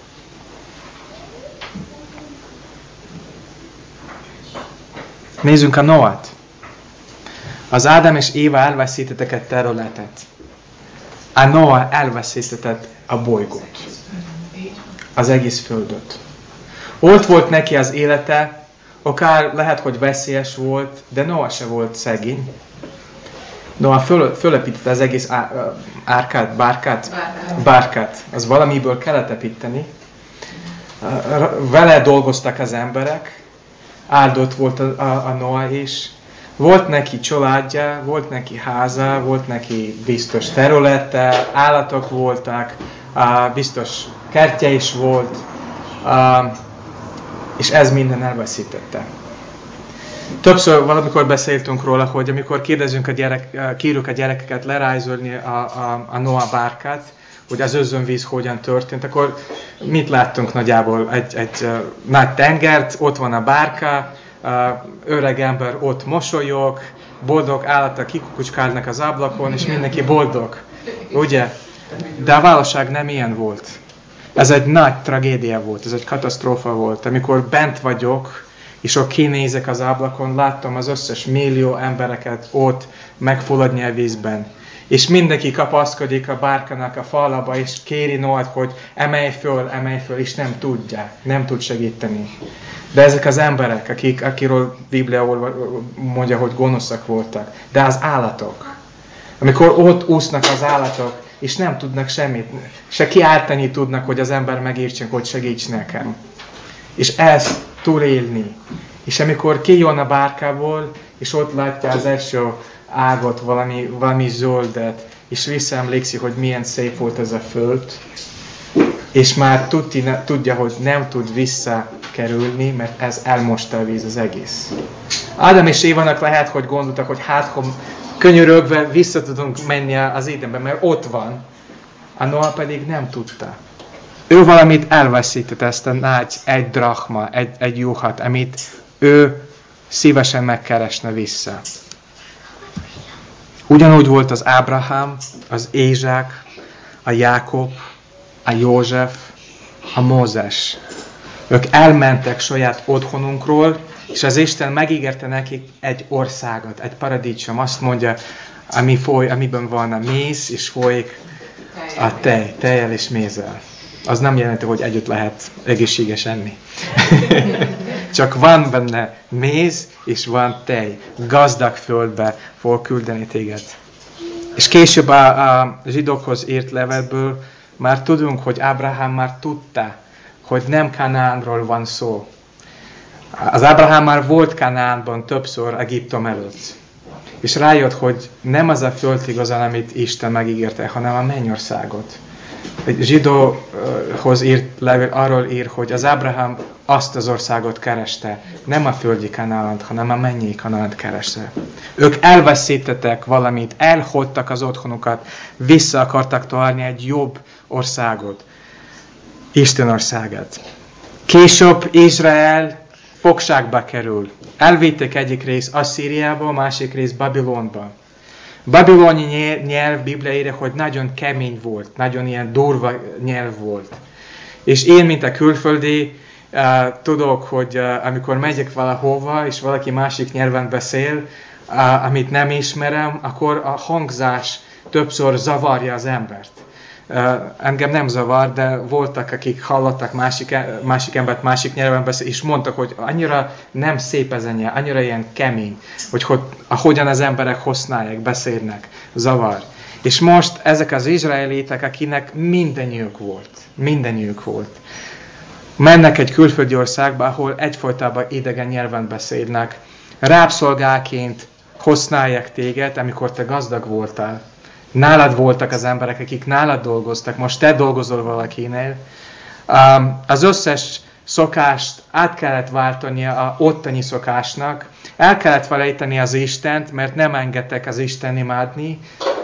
Nézzünk a Noát. Az Ádám és Éva elveszítettek egy területet. A Noá elveszítetett a bolygót. Az egész földöt. Ott volt neki az élete, akár lehet, hogy veszélyes volt, de Noá se volt szegény. Noá föl, fölépítette az egész á, árkát, bárkát, bárkát. Az valamiből kellett építeni. Vele dolgoztak az emberek. Áldott volt a, a, a Noá is. Volt neki családja, volt neki háza, volt neki biztos területe, állatok voltak, biztos kertje is volt, és ez minden elveszítette. Többször valamikor beszéltünk róla, hogy amikor kérdezünk a gyerek, kérjük a gyerekeket lerajzolni a, a, a Noá bárkát, hogy az özönvíz hogyan történt, akkor mit láttunk nagyjából? Egy, egy uh, nagy tengert, ott van a bárka, uh, öreg ember ott mosolyog, boldog állatok kikukucskálnak az ablakon, és mindenki boldog. Ugye? De a valóság nem ilyen volt. Ez egy nagy tragédia volt, ez egy katasztrófa volt. Amikor bent vagyok, és ott kinézek az ablakon, láttam az összes millió embereket ott megfulladni a vízben. És mindenki kapaszkodik a bárkának a falaba, és kéri Noát, hogy emelj föl, emelj föl, és nem tudja, nem tud segíteni. De ezek az emberek, akik, akiről Biblia mondja, hogy gonoszak voltak, de az állatok. Amikor ott úsznak az állatok, és nem tudnak semmit, se kiáltani tudnak, hogy az ember megértsen, hogy segíts nekem. És ezt túlélni. És amikor kijön a bárkából, és ott látja az első ágat, valami, valami zöldet, és visszaemlékszik, hogy milyen szép volt ez a föld, és már tudti, tudja, hogy nem tud visszakerülni, mert ez elmosta a víz az egész. Ádám és Évának lehet, hogy gondoltak, hogy hát, ha könyörögve vissza tudunk menni az Édenbe, mert ott van. A Noá pedig nem tudta. Ő valamit elveszített, ezt a nagy egy drachma, egy, egy juhat, amit ő szívesen megkeresne vissza. Ugyanúgy volt az Ábrahám, az Ézsák, a Jákob, a József, a Mózes. Ők elmentek saját otthonunkról, és az Isten megígérte nekik egy országot, egy paradicsom. Azt mondja, ami foly, amiben van a méz, és folyik a tej, tejjel és mézzel. Az nem jelenti, hogy együtt lehet egészséges enni. Csak van benne méz, és van tej. Gazdag földbe fog küldeni téged. És később a, a zsidókhoz írt levelből már tudunk, hogy Ábrahám már tudta, hogy nem Kanaánról van szó. Az Ábrahám már volt Kanaánban többször Egyiptom előtt. És rájött, hogy nem az a föld igazán, amit Isten megígérte, hanem a mennyországot. Egy zsidóhoz írt levél arról ír, hogy az Ábrahám azt az országot kereste, nem a földi Kanáant, hanem a mennyei Kanáant kereste. Ők elveszítettek valamit, elhagytak az otthonukat, vissza akartak találni egy jobb országot, Isten országát. Később Izrael fogságba kerül. Elvitték egyik rész Asszíriába, másik rész Babilonba. Babiloni nyelv Biblia írja, hogy nagyon kemény volt, nagyon ilyen durva nyelv volt. És én, mint a külföldi, Uh, tudok, hogy uh, amikor megyek valahova, és valaki másik nyelven beszél, uh, amit nem ismerem, akkor a hangzás többször zavarja az embert. Uh, engem nem zavar, de voltak, akik hallottak másik, másik embert másik nyelven beszél, és mondtak, hogy annyira nem szép ez a nyelv, annyira ilyen kemény, hogy, hogy ahogyan az emberek használják, beszélnek, zavar. És most ezek az izraelitek, akinek mindenjük volt, mindenjük volt. Mennek egy külföldi országba, ahol egyfolytában idegen nyelven beszélnek. Rábszolgáként használják téged, amikor te gazdag voltál. Nálad voltak az emberek, akik nálad dolgoztak, most te dolgozol valakinél. Az összes szokást át kellett váltania a ottani szokásnak. El kellett felejteni az Istent, mert nem engedtek az Isten imádni.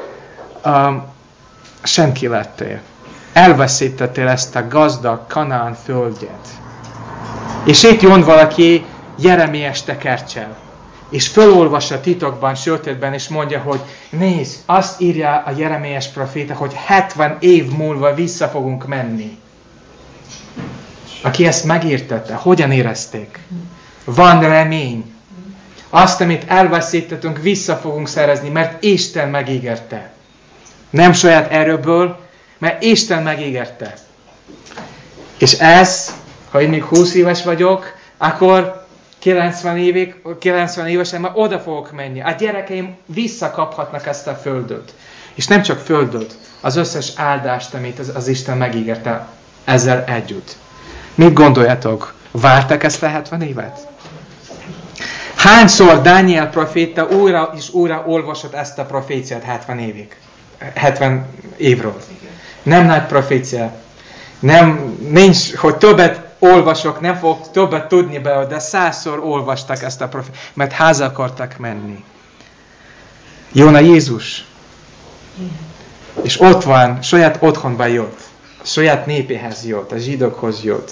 Senki lettél. Elveszítettél ezt a gazdag Kanaán földjet. És itt jön valaki Jeremiás tekercsel, és fölolvassa titokban, sötétben, és mondja, hogy nézd, azt írja a Jeremiás proféta, hogy hetven év múlva vissza fogunk menni. Aki ezt megírtette, hogyan érezték? Van remény. Azt, amit elveszítettünk, vissza fogunk szerezni, mert Isten megígérte. Nem saját erőből, mert Isten megígérte. És ez, ha én még húsz éves vagyok, akkor kilencven, évig, kilencven évesen már oda fogok menni. A gyerekeim visszakaphatnak ezt a földöt. És nem csak földöt, az összes áldást, amit az, az Isten megígérte ezzel együtt. Mit gondoljátok? Vártak ezt a hetven évet? Hányszor Dániel proféta újra és újra olvasott ezt a proféciát hetven évig? hetven évről. Nem nagy profécia. Nem, nincs, hogy többet olvasok, nem fogok többet tudni belőle, de százszor olvastak ezt a proféciát, mert haza akartak menni. Jön a Jézus. És ott van, saját otthonba jött. Saját népéhez jött, a zsidókhoz jött.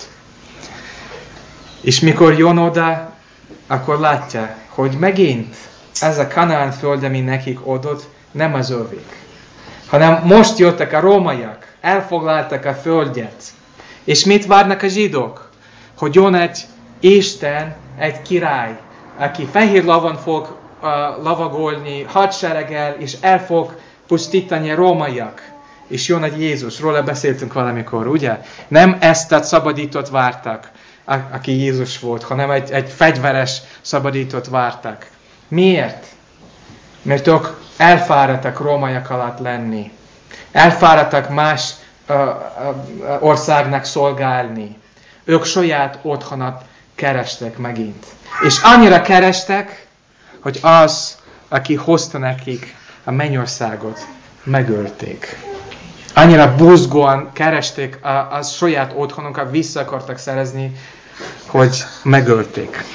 És mikor jön oda, akkor látja, hogy megint ez a Kanaán föld, ami nekik adott, nem az övék. Hanem most jöttek a rómaiak, elfoglaltak a földet. És mit várnak a zsidók? Hogy jön egy Isten, egy király, aki fehér lavon fog uh, lavagolni hadsereggel, és el fog pusztítani a rómaiak. És jön egy Jézus, róla beszéltünk valamikor, ugye? Nem ezt a szabadítót vártak, a, aki Jézus volt, hanem egy, egy fegyveres szabadítót vártak. Miért? Mert ők elfáradtak rómaiak alatt lenni. Elfáradtak más uh, uh, országnak szolgálni. Ők saját otthonat kerestek megint. És annyira kerestek, hogy az, aki hozta nekik a mennyországot, megölték. Annyira buzgóan keresték a, a saját otthonukat, vissza akartak szerezni, hogy megölték.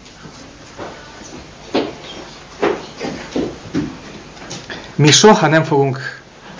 Mi soha nem fogunk...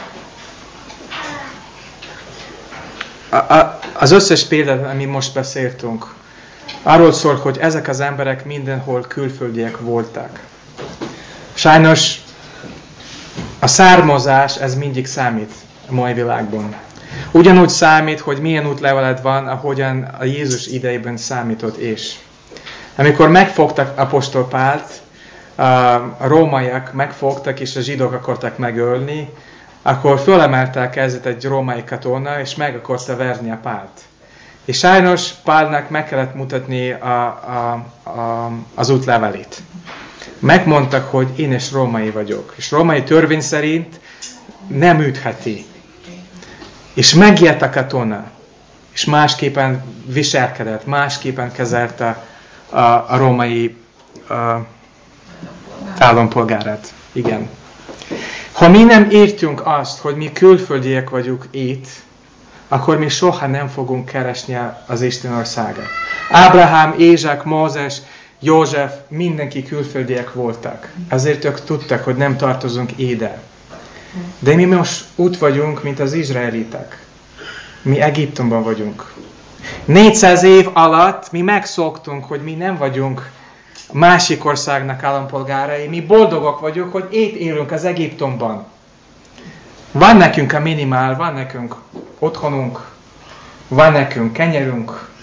A, a, az összes példát, amit most beszéltünk, arról szól, hogy ezek az emberek mindenhol külföldiek voltak. Sajnos a származás, ez mindig számít a mai világban. Ugyanúgy számít, hogy milyen útleveled van, ahogyan a Jézus idejében számított is. Amikor megfogtak apostol Pált, a rómaiak megfogtak, és a zsidók akartak megölni, akkor fölemelte a kezét egy római katona, és meg akarta verni a Pált. És sajnos Pálnak meg kellett mutatni a, a, a, az útlevelét. Megmondtak, hogy én is római vagyok. És római törvény szerint nem ütheti. És megijedt a katona. És másképpen viselkedett, másképpen kezelte a, a római a, állampolgárát. Igen. Ha mi nem értünk azt, hogy mi külföldiek vagyunk itt, akkor mi soha nem fogunk keresni az Isten országát. Ábrahám, Ézsák, Mózes, József, mindenki külföldiek voltak. Ezért ők tudtak, hogy nem tartozunk ide. De mi most úgy vagyunk, mint az izraelitek. Mi Egyiptomban vagyunk. négyszáz év alatt mi megszoktunk, hogy mi nem vagyunk másik országnak állampolgárai. Mi boldogok vagyunk, hogy itt élünk az Egyiptomban. Van nekünk a minimál, van nekünk otthonunk, van nekünk kenyerünk,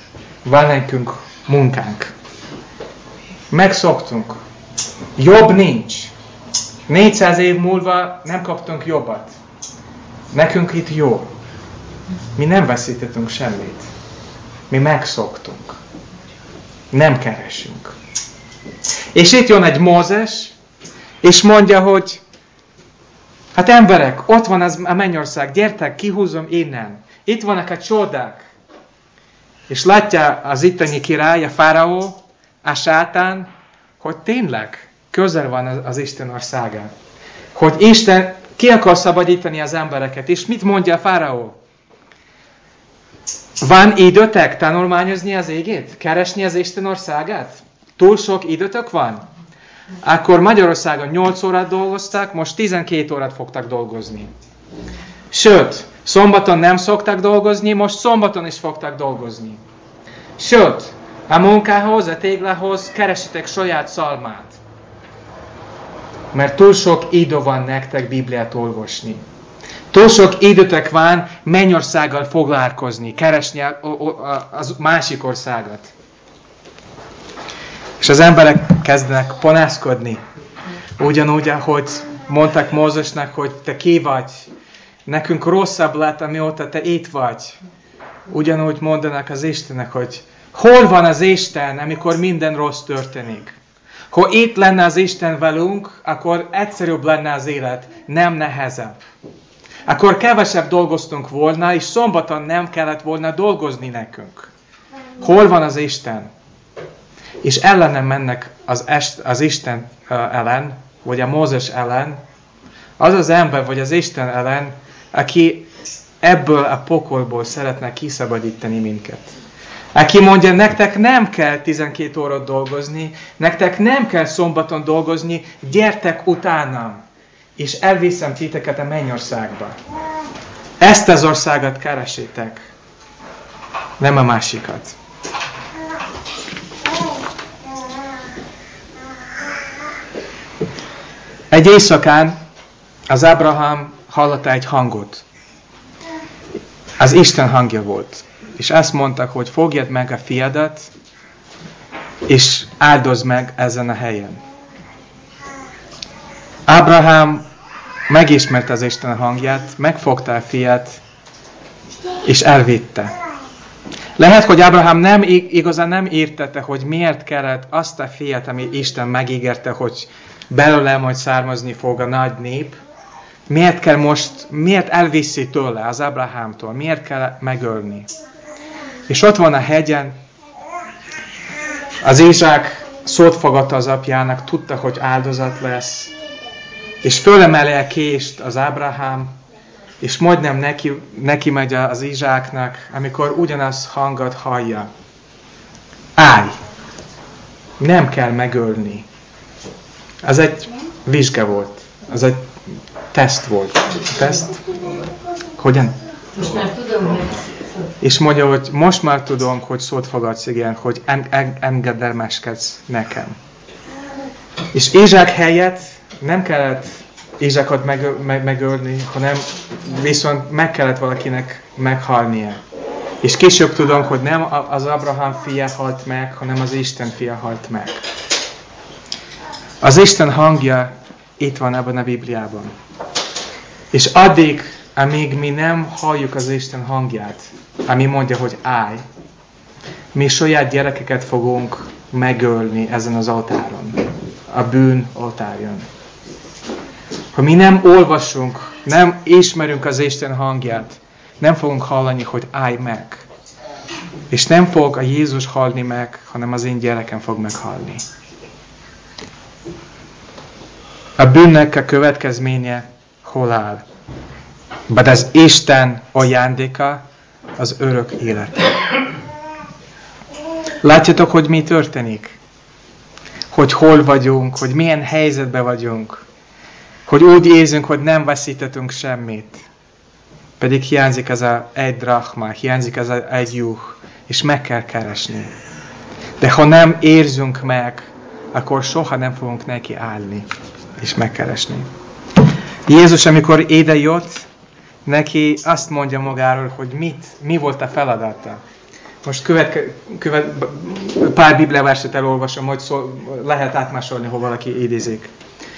van nekünk munkánk. Megszoktunk. Jobb nincs. négyszáz év múlva nem kaptunk jobbat. Nekünk itt jó. Mi nem veszítettünk semmit. Mi megszoktunk. Nem keresünk. És itt jön egy Mózes, és mondja, hogy hát emberek, ott van az, a mennyország, gyertek, kihúzom innen. Itt vannak a csodák. És látja az itteni király, a fáraó, a sátán, hogy tényleg közel van az, az Isten országa. Hogy Isten ki akar szabadítani az embereket. És mit mondja a fáraó? Van időtek tanulmányozni az égét? Keresni az Isten országát? Túl sok időtök van? Akkor Magyarországon nyolc órát dolgoztak, most tizenkét órát fogtak dolgozni. Sőt, szombaton nem szoktak dolgozni, most szombaton is fogtak dolgozni. Sőt, a munkához, a téglához keresitek saját szalmát. Mert túl sok idő van nektek Bibliát olvasni. Túl sok időtök van mennyországgal foglalkozni, keresni a, a, a, a másik országot. És az emberek kezdenek panaszkodni. Ugyanúgy, ahogy mondták Mózesnek, hogy te ki vagy. Nekünk rosszabb lett, amióta te itt vagy. Ugyanúgy mondanak az Istennek, hogy hol van az Isten, amikor minden rossz történik. Ha itt lenne az Isten velünk, akkor egyszerűbb lenne az élet, nem nehezebb. Akkor kevesebb dolgoztunk volna, és szombaton nem kellett volna dolgozni nekünk. Hol van az Isten? És ellenem mennek az, est, az Isten ellen, vagy a Mózes ellen, az az ember, vagy az Isten ellen, aki ebből a pokolból szeretne kiszabadítani minket. Aki mondja, nektek nem kell tizenkét órát dolgozni, nektek nem kell szombaton dolgozni, gyertek utánam, és elviszem titeket a mennyországba. Ezt az országot keresitek, nem a másikat. Egy éjszakán az Ábrahám hallotta egy hangot. Az Isten hangja volt. És azt mondták, hogy fogjad meg a fiadat, és áldozd meg ezen a helyen. Ábrahám megismerte az Isten hangját, megfogta a fiát, és elvitte. Lehet, hogy Ábrahám nem, igazán nem értette, hogy miért kellett azt a fiát, ami Isten megígérte, hogy belőle majd származni fog a nagy nép. Miért kell most, miért elviszi tőle, az Ábrahámtól, miért kell megölni? És ott van a hegyen, az Izsák szót fogadta az apjának, tudta, hogy áldozat lesz, és fölemeli a kést az Ábrahám, és majdnem neki, neki megy az Izsáknak, amikor ugyanaz hangot hallja. Állj! Nem kell megölni. Ez egy vizsga volt. Ez egy teszt volt. Teszt? Hogyan? Most már tudom, hogy... És mondja, hogy most már tudom, hogy szót fogadsz, igen, hogy en- en- engedelmeskedsz nekem. És Izsák helyett nem kellett Izsákot meg- meg- megölni, hanem viszont meg kellett valakinek meghalnia. És később tudom, hogy nem az Abrahám fia halt meg, hanem az Isten fia halt meg. Az Isten hangja itt van ebben a Bibliában. És addig, amíg mi nem halljuk az Isten hangját, ami mondja, hogy állj, mi saját gyerekeket fogunk megölni ezen az oltáron, a bűn oltárjon. Ha mi nem olvasunk, nem ismerünk az Isten hangját, nem fogunk hallani, hogy állj meg. És nem fog a Jézus halni meg, hanem az én gyerekem fog meghalni. A bűnnek a következménye hol áll? De az Isten ajándéka az örök élet. Látjátok, hogy mi történik? Hogy hol vagyunk, hogy milyen helyzetben vagyunk. Hogy úgy érzünk, hogy nem veszítettünk semmit. Pedig hiányzik ez a egy drachma, hiányzik ez a egy juh, és meg kell keresni. De ha nem érzünk meg, akkor soha nem fogunk neki állni, és megkeresni. Jézus, amikor ide jött, neki azt mondja magáról, hogy mit, mi volt a feladata. Most követke, követ, pár bibliaverset elolvasom, hogy szó, lehet átmásolni, ha valaki idézik.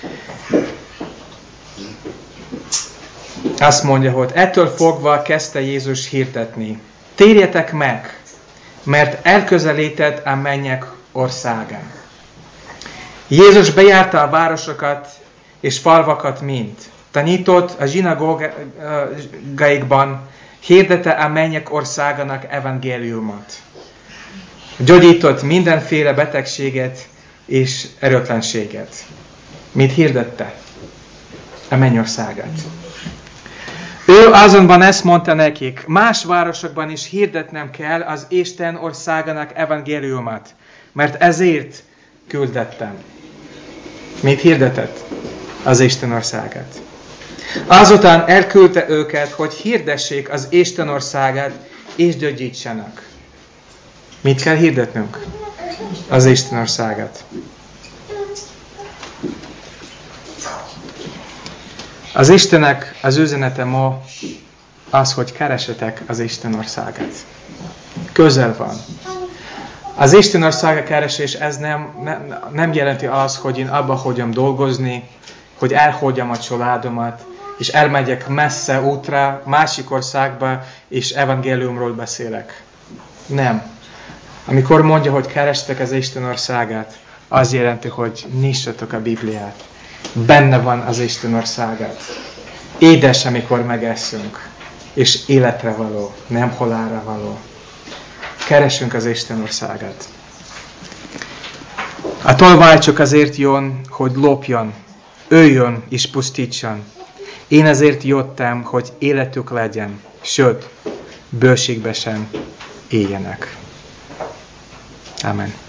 Azt mondja, hogy ettől fogva kezdte Jézus hirdetni. Térjetek meg, mert elközelített a mennyek országa. Jézus bejárta a városokat és falvakat mind. Tanított a zsinagógáikban, hirdette a mennyek országának evangéliumot. Gyógyított mindenféle betegséget és erőtlenséget. Mit hirdette? A mennyországát. Ő azonban ezt mondta nekik, más városokban is hirdetnem kell az Isten országának evangéliumát, mert ezért küldettem. Mit hirdetett? Az Isten országát. Azután elküldte őket, hogy hirdessék az Isten országát, és gyógyítsanak. Mit kell hirdetnünk? Az Isten országát. Az Istennek az üzenete ma az, hogy keresetek az Isten országát. Közel van. Az Isten országa keresés, ez nem, nem, nem jelenti az, hogy én abba hagyom dolgozni, hogy elhagyjam a családomat, és elmegyek messze útra, másik országba, és evangéliumról beszélek. Nem. Amikor mondja, hogy kerestek az Isten országát, az jelenti, hogy nyissatok a Bibliát. Benne van az Isten országát. Édes, amikor megeszünk, és életre való, nem halálra való. Keresünk az Isten országát. A tolvaj csak azért jön, hogy lopjon, öljön és pusztítson. Én azért jöttem, hogy életük legyen, sőt, bőségben sem éljenek. Amen.